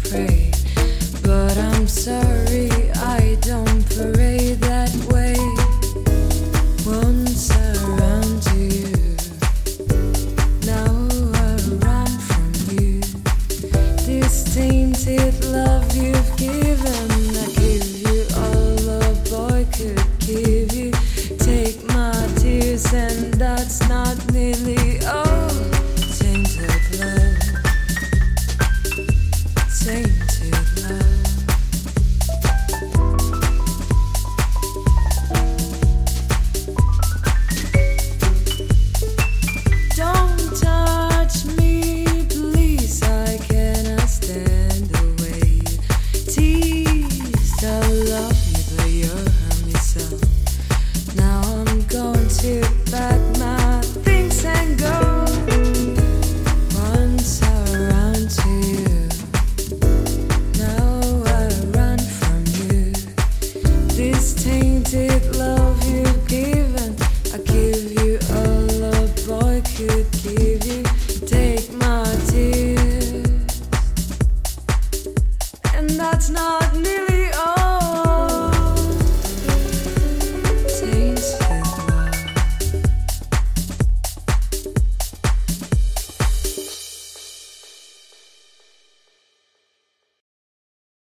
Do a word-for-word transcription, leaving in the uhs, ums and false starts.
pray. But I'm sorry, I don't parade that way. Once I ran to you, now I run from you. This tainted love you've given, I give you all a boy could give you. Take my tears and that's not nearly all. Tainted love, tainted love. Don't touch me, please, I cannot stand the way you tease. I love you, but you hurt me so. Now I'm going to pack my things and go. Once I ran to you, now I run from you. This tainted love you've given, I give you all a boy could give you. Take my tears, and that's not near.